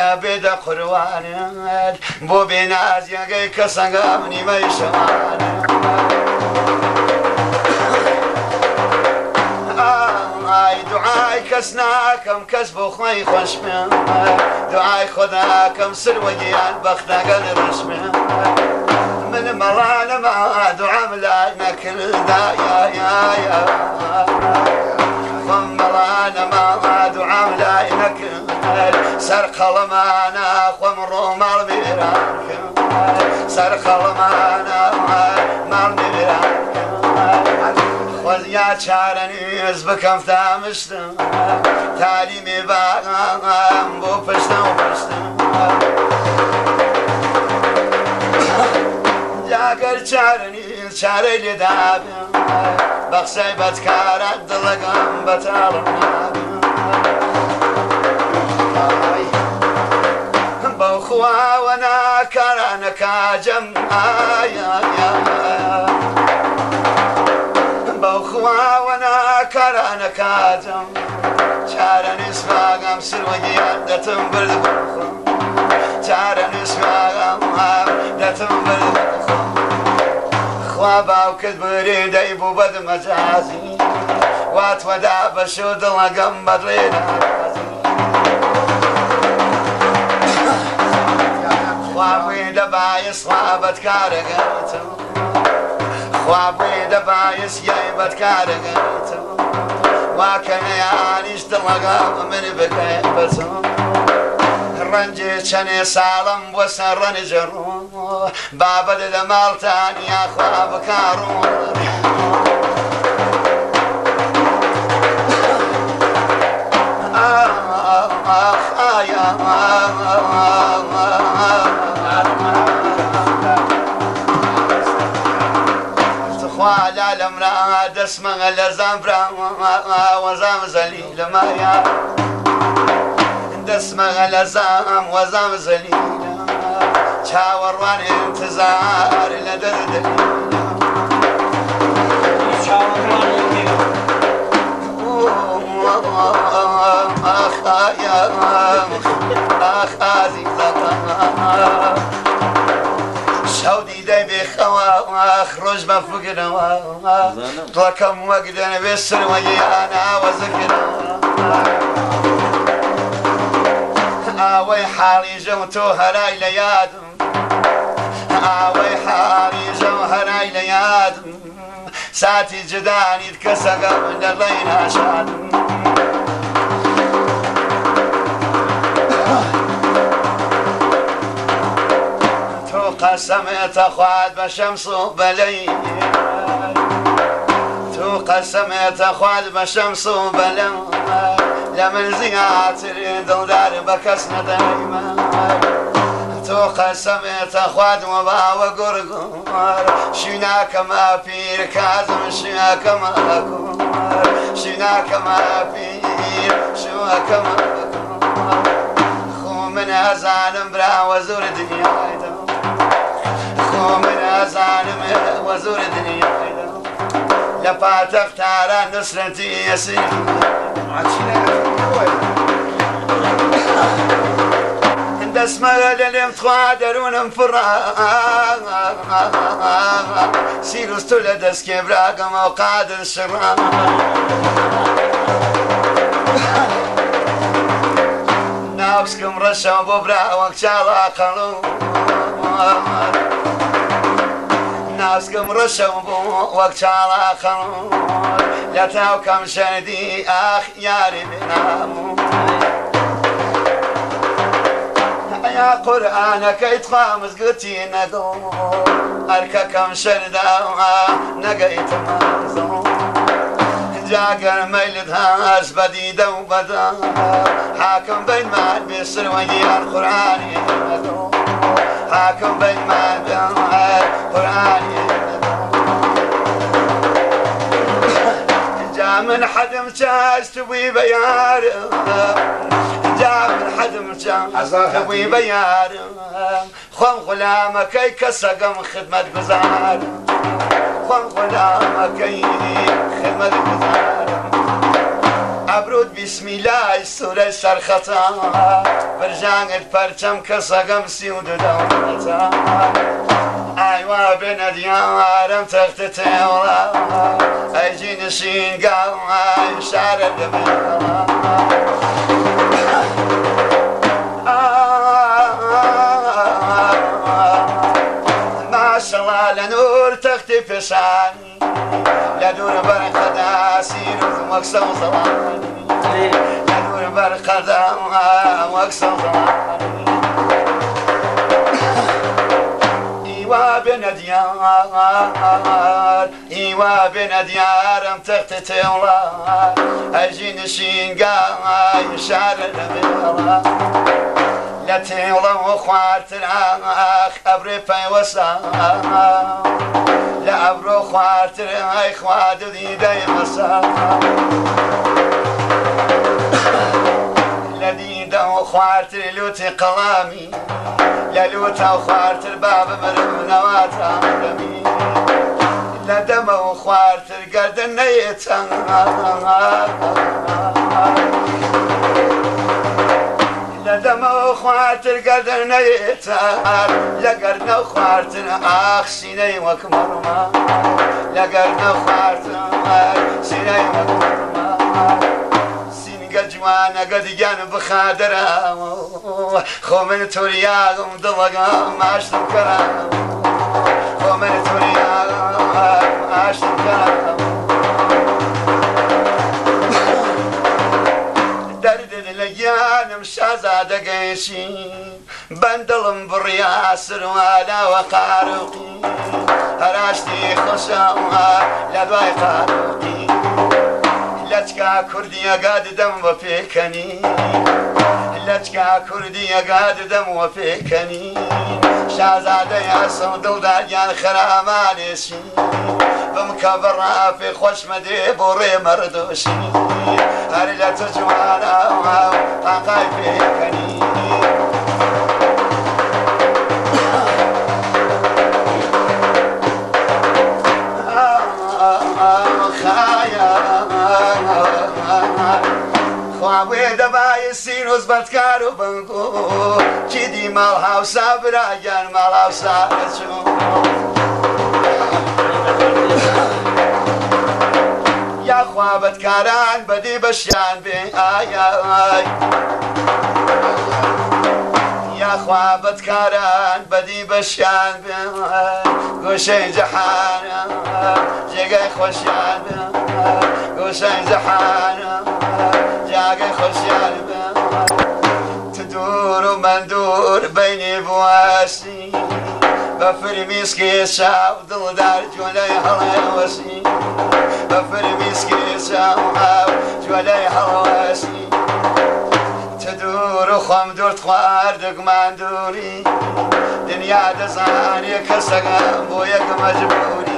بێدە قوروانت بۆ بێنازیەگەی کە سەنگام نیمەی شەوانت دوعای کەس ناکەم کەس بۆ خۆی خۆشمێ دوعای خۆداکەم سروەگیان بەختەگەل ڕشمێ من مەڵانەما دوعام لای نەکردا خۆم مەڵانەما دوعام لای نەکرد سەر قەڵەمانە خۆم ڕۆماڵ بێران کرد سەر قەڵەمانە ماڵ بێران یا چارە نیز بکەم تامشتم تالیمێ باغام بۆ پشتم و پشتم جاگەر چارە نیز چارەی لێدابێم بە قسەی بەدکاران دڵەکەم بەتاڵم نابێم بەو خواوە ناکارانە کاجەم بەو خواوە ناکارانە کاتم چارە نیسماگەم سروەگیان دەتم برد بخۆم چارە نیسماگەم دەتم برد بخۆم خوا باوکت بری دەی بوو بەدمەجازی وات وەدا بەشۆ دڵەکەم بەدڵێ ناڕازی خوا بوێ دەبایس خوا بەدکارەگەیتم خوا بوێ دەبایس یای بەدکارەگەیتم واکە نەیانیش دڵەکەم من بکەین بەچم ڕەنجێ چەنێ ساڵم بۆ سەر ڕەنجەڕوو بابەت لە ماڵتان یاخوا بکارڕوو خوالا لەمرا دەسمەگە لە زانفرا وەزام زەلیلە مایا دەسمەگە لە زام وەزام زەلیلە چاوەڕوان انتزار لە دەردەلیلە ئاخ ئازیزەکەم شەودی دەبێ خەوا ڕۆژ بە فکرەوە دڵەکەم وەک دەنەبێ سروەگیان ئاوەزەکرەوە ئاوەی حاڵی ژەو تۆ هەرای لە یادم ئاوەی حاڵی ژەو هەرای لە یادم ساتی جدانیت کەسەکەم لەڵەی ناشادم قەسەمێتە خوات بە شەمس و بەلەی تو قەسەمێتە خوات بە شەمس و بەلەم لە من زیاتر دڵدار بە کەس نەدەیمە تو قەسەمێتە خوات وە باوە گوڕگوڕ شیناکەمە پیر کازم شیناکەمە کوڕ شیناکەمە پیر شوەکەمە خۆ من ئەزانم براوە زۆر دنیایدەم من ئازانم وە زۆر دنیایدا لە پاتەختارە نوسرەتی ئەسی دەسمەگە لە لێم تخوا دەروونم فڕا سیروستو لە دەستکێ براگەمە و قادر شڕا ناوسکم ڕەشەوە بۆ براوەک چاڵا قەڵوو ناسکم ڕەشەو بۆ وەک چاڵا خەڵوو لە تاوکەم شەردی ئاخ یاری بێناموو ئەیا قورئانەکەیت خوا مزگەوتی نەگەڵ ئەرکەکەم شەرداوە نەگەیتمە زەڵ جاگەر مەیلت هاش بەدیدە و بەدا حاکم بینمان بێ سروەگیان قورئانی نەگەڵ حاکم بینمان بێ قورئانی جا من حدم چاست بوی بەیارم جا من حدم چاست بوی بەیارم خۆم غولامەکەی کەسەگەم خدمەت گوزارم خۆم غولامەکەی خدمەت گوزارم ئەبرود بیسمیلای سوورەی سەرخەتا برژانگت پەرچەم کە سەگەم سی و دوودەوڵەتا ئایوا بێنە دیارم تەختە تێوڵا ئەیجی نشینگاڵ شارە دەبێڵا ماشەڵا لە نور تەختی پێشانی لە دوور بەرقەدا سیروز وەک سەوزەڵانی لە دوور بەرقەدا وەک سەوزەڵانی ئیوا بێنە دیار ئیوا بێنە دیارم تەختە تێوڵات ئەژی نشینگای شارە لەبێڵا لە تێوڵە و خوارتر ئاخ ئەبرێ پەیوەسا لە ئەبرۆ خوارتر ئەی خوادودی دەیمەسا لە دیدە و خوارتر لوتی قەڵامی لە لوتە و خوارتر با بمرم نەواتە دەمی لە دەمە و خوارتر گەردن نەیەچەند لە دەمە و خوارتر گەردن نەیەچەند لە گەردنە و خوارتر ئاخ سینەی وەک مەڕما لە گەردنە و خوارتر سینەی وەک مەڕما سینگە جوانەگە دیگەن بخادرەوە خۆ من توریاغم دڵەگەم ئاشتم کەرەوە خۆ من توریاغم ئاشتم کەرەوە دەردت لە گیانم شازادە گەیشی بەندڵم بڕیا سروالەوە قاروقی هەراشتی خۆشەوە لە دوای قاروقی لەچکا کوردی ئەگا ددەم بە پێکەنی لەچکا کوردی ئەگا ددەم وە پێکەنی شازادەی ئەسڵ دڵداریان خەرامانێشی بمکە بڕافێ خۆشمە دێ بۆ ڕێ مەردۆشی هەر لە تو جوانە قاقای پێکەنی خواوێ دەبایە سیرۆز بەدکار و بنگۆ چیدی ماڵ هاوسا براگیان ماڵ هاوسا دەچوو یاخوا بەدکاران بەدی بەشیان بێ ئایای یاخوا بەدکاران بەدی بەشیان بێ گۆشەی جەحانە جێگەی خۆشیان بێ گۆشەی جەحانە جاگەی خۆشیان بێ تو دوور و من دوور بەینی بواسی بە فرمیسکی شاو دڵدار جوۆلەی هەڵێوەسی بە فرمیسکی شاو جوۆلەی هەڵەوەسی تو دوور و خۆم دوورت خواردگمان دووری دنیا دەزانێ کەسەکەم بۆ یەک مەجبوری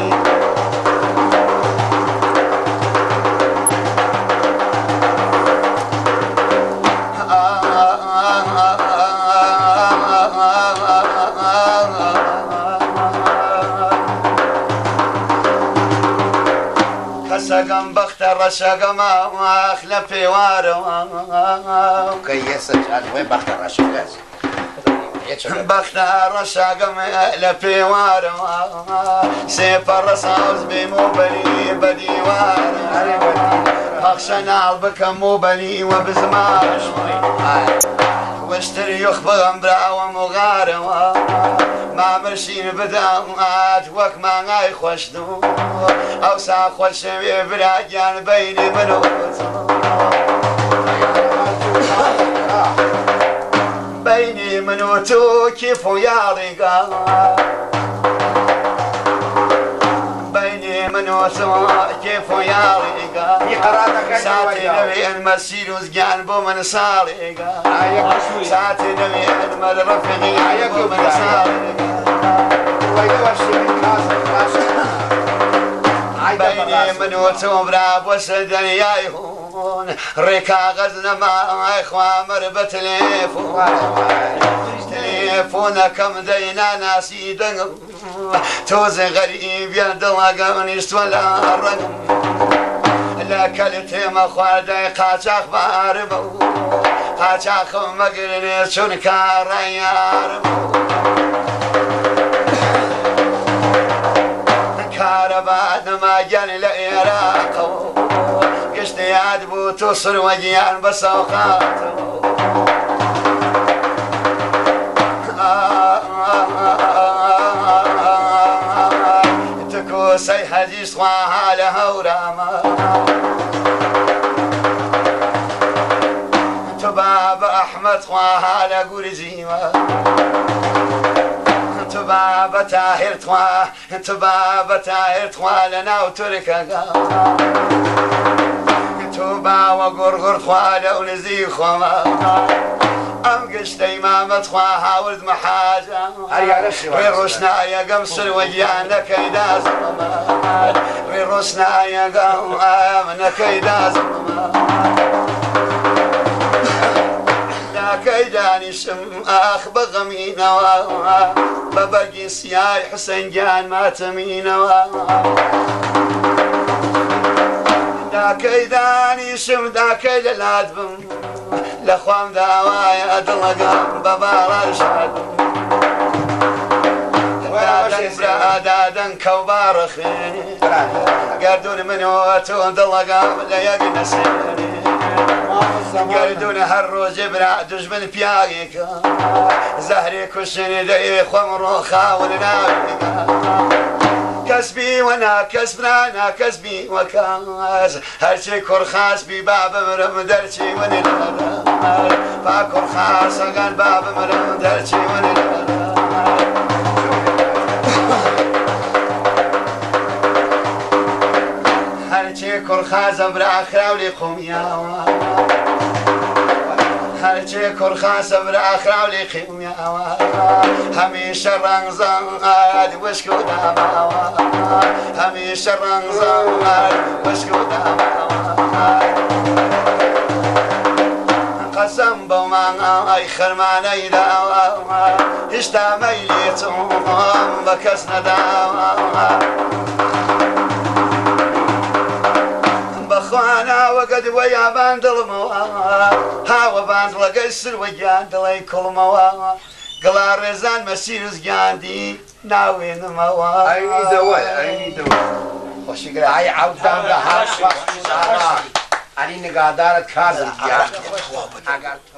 کەسەکەم بەختە ڕەشەکەمە واخ لە پێوارەوە کە یەسە وێ بەختە ڕەشەکەس بەختە ڕەشەکەم لە پێوارەوە سێپەڕە ساوز بێم و بەری بە دیوارە پەخشە ناڵ بکەم و بەری وە بزمان وەشتر یۆخ بەغەم براوە مۆغارەوە مامەشین بدەمات وەک مانگای خۆشدوو ئەوسا خۆشەوێ براگیان بەینی من و بەینی من و تۆ کیف و یاڵیگا بەینی من و تۆ کیف و یاڵیگا ساتی نەوێن مەسیر و زگیان بۆ من ساڵێگا ساتی نەوێن مەر ڕەفیقی بۆ من ساڵێگا بەینی من و تۆ برا بۆسە دەریای هون ڕێکاغەز نەماوای خوامەر بە تەلێفۆنەکەم دەینا ناسی دەنگم تۆزە غەریبیان دڵەگەم نیشتوە لە ڕەنگم لكلتي مخوادي قاچاق باربو قاچاق مقرني چون كارياربو كارباد ما جن لإراقو قشت يادبو توصل وجيان بسوقاتو تكو سي حديث وها لهوراما تباب أحمد وها لقرزيما تباب تاهر توا تباب تاهر توا لنا وتركا تبا وقرقر توا لونزي خما أم قشت إمامة توا هاورد محاجة ويروشنا يا قمصر وجيانا كيدا زمان ويروشنا يا قمنا كيدا زمان كيداني شم اخ بغمينا ببقي سياي حسين جان ما تمينا دا كيداني شم دا كيد الادبم لاخوام داواي ادلقا ببار رشاد دادن كوبارخين قردون من واتو دلقا ليقنا سيني قردون هالروز برا دجمن بياقيك زهري كشني دي خمر خاول ناقيك كسبي وانا كسبنا انا كسبي وكاس هالشي كرخاس بباب مرم درشي ونلا فكرخاس قال باب مرم درشي ونلا هالشي كرخاس برا ولي قوميا هالشي كرخاس برا ولي قوميا هميشه رنزان وشكو داما هميشه رنزان وشكو داما قسم بوما اي خرماني داما اشتا ميليتهم بكسنا داما بخوانا وقد ويا باندل موا هاو باندل قيسر وجان دلي كل موا قلار رزان مسيرز جاندي ناوين موا اي دواء وش يقرا هاي عودان لها علي نقادارة كاظم